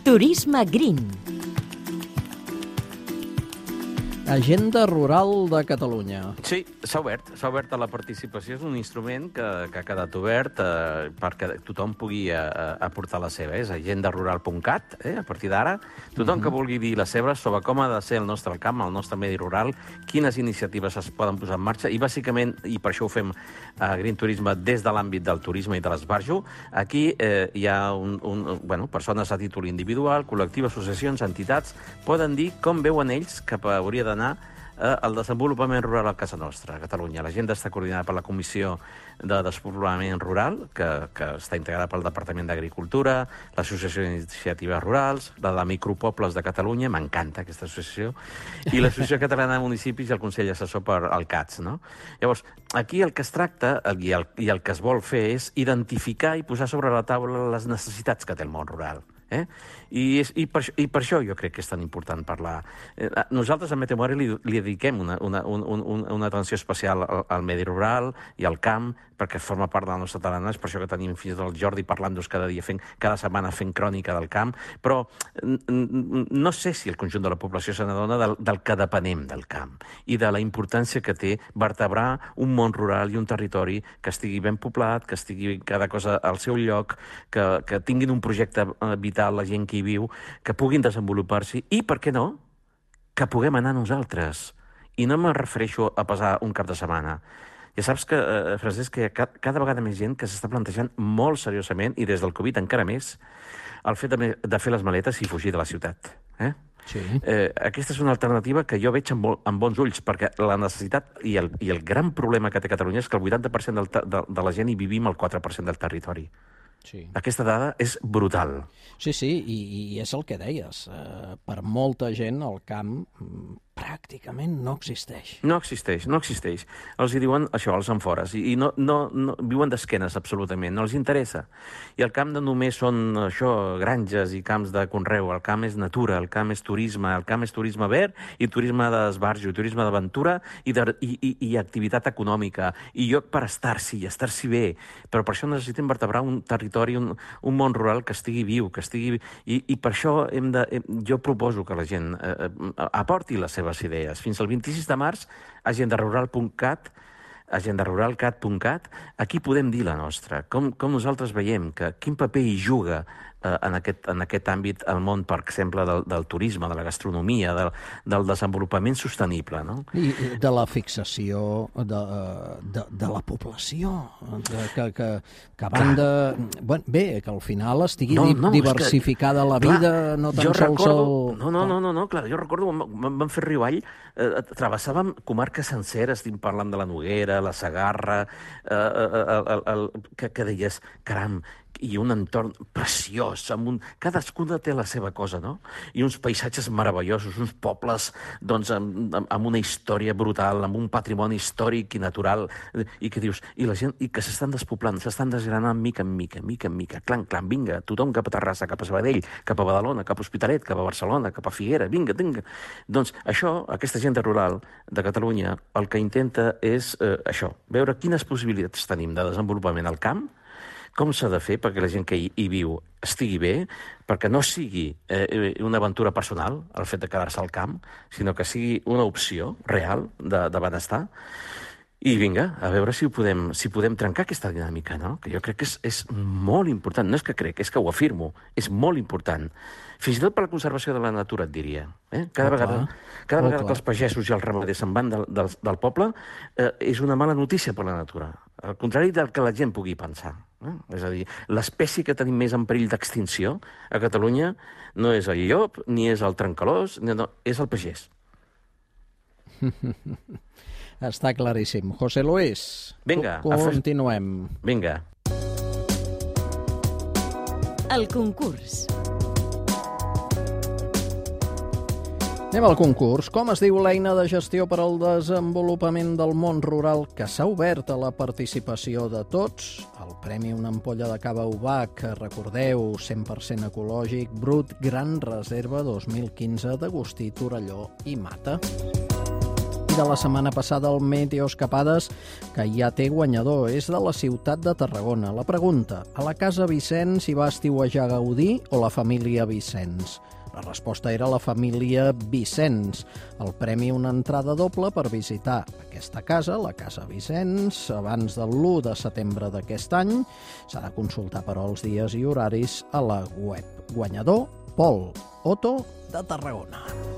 Turisme Green. Agenda Rural de Catalunya. Sí, s'ha obert a la participació. És un instrument que ha quedat obert perquè tothom pugui aportar la seva. És agendarural.cat, a partir d'ara. Tothom que vulgui dir la seva sobre com ha de ser el nostre camp, el nostre medi rural, quines iniciatives es poden posar en marxa, i bàsicament, i per això ho fem a Green Turisme des de l'àmbit del turisme i de l'esbarjo, aquí hi ha persones a títol individual, col·lectiu, associacions, entitats, poden dir com veuen ells cap a hauria d'anar el desenvolupament rural a casa nostra, a Catalunya. L'agenda està coordinada per la Comissió de Desenvolupament Rural, que està integrada pel Departament d'Agricultura, l'Associació d'Iniciatives Rurals, la de Micropobles de Catalunya, m'encanta aquesta associació, i l'Associació Catalana de Municipis i el Consell Assessor per al CATS. No? Llavors, aquí el que es tracta i el que es vol fer és identificar i posar sobre la taula les necessitats que té el món rural. I per això jo crec que és tan important parlar. Nosaltres a Metemuari li dediquem una atenció especial al medi rural i al camp, perquè forma part de la nostra tarannà. És per això que tenim fins al Jordi parlant-nos cada setmana fent crònica del camp, però no sé si el conjunt de la població se n'adona del que depenem del camp i de la importància que té vertebrar un món rural i un territori que estigui ben poblat, que estigui cada cosa al seu lloc, que tinguin un projecte vital la gent que hi viu, que puguin desenvolupar-s'hi i, per què no, que puguem anar nosaltres. I no me refereixo a passar un cap de setmana. Ja saps que, Francesc, que hi ha cada vegada més gent que s'està plantejant molt seriosament, i des del Covid encara més, el fet de fer les maletes i fugir de la ciutat. Sí. Aquesta és una alternativa que jo veig amb bons ulls, perquè la necessitat i el gran problema que té Catalunya és que el 80% de la gent hi vivim al 4% del territori. Sí. Aquesta dada és brutal. Sí, i és el que deies. Per molta gent el camp pràcticament no existeix. No existeix. Els hi diuen això, als enfores, i no viuen d'esquenes absolutament, no els interessa. I el camp no només són això, granges i camps de conreu, el camp és natura, el camp és turisme, verd i turisme d'esbarjo, turisme d'aventura i activitat econòmica, i lloc per estar-s'hi, i estar-s'hi bé. Però per això necessitem vertebrar un territori, un món rural que estigui viu, i per això jo proposo que la gent aporti les seves idees. Fins al 26 de març, agendarural.cat, aquí podem dir la nostra, com nosaltres veiem, quin paper hi juga en aquest àmbit el món, per exemple, del turisme, de la gastronomia, del desenvolupament sostenible. No? I de la fixació de la població, que a banda... Bé, que al final estigui diversificada la vida, no tan sols el... No, clar, jo recordo, vam fer riu avall, travessàvem comarques senceres, parlant de la Noguera, la Segarra, que deies, caram, i un entorn preciós, cadascuna té la seva cosa, no? I uns paisatges meravellosos, uns pobles amb una història brutal, amb un patrimoni històric i natural, i que dius, i la gent que s'estan despoblant, s'estan desgranant mica en mica, clan, vinga, tothom cap a Terrassa, cap a Sabadell, cap a Badalona, cap a Hospitalet, cap a Barcelona, cap a Figuera, vinga. Doncs això, aquesta agenda rural de Catalunya, el que intenta és això, veure quines possibilitats tenim de desenvolupament al camp, com s'ha de fer perquè la gent que hi viu estigui bé, perquè no sigui una aventura personal, el fet de quedar-se al camp, sinó que sigui una opció real de benestar. I vinga, a veure si podem trencar aquesta dinàmica, no? Que jo crec que és molt important. No és que crec, és que ho afirmo. És molt important. Fins i tot per la conservació de la natura, et diria. Cada vegada que els pagesos i els ramaders se'n van del poble, és una mala notícia per la natura. Al contrari del que la gent pugui pensar. És a dir, l'espècie que tenim més en perill d'extinció a Catalunya no és el llop, ni és el trencalòs, no, és el pagès. Està claríssim. José Luis, vinga, continuem. Vinga. El concurs. Anem al concurs. Com es diu l'eina de gestió per al desenvolupament del món rural que s'ha obert a la participació de tots? El premi Una ampolla de cava Ubac, recordeu, 100% ecològic, brut, Gran Reserva 2015 d'Agustí Torelló i Mata. I de la setmana passada el Meteoscapades, que ja té guanyador, és de la ciutat de Tarragona. La pregunta: a la Casa Vicenç hi va estiuejar Gaudí o la família Vicenç? La resposta era la família Vicenç. El premi, una entrada doble per visitar aquesta casa, la Casa Vicenç, abans de l'1 de setembre d'aquest any. S'ha de consultar, però, els dies i horaris a la web. Guanyador: Pol Otto, de Tarragona.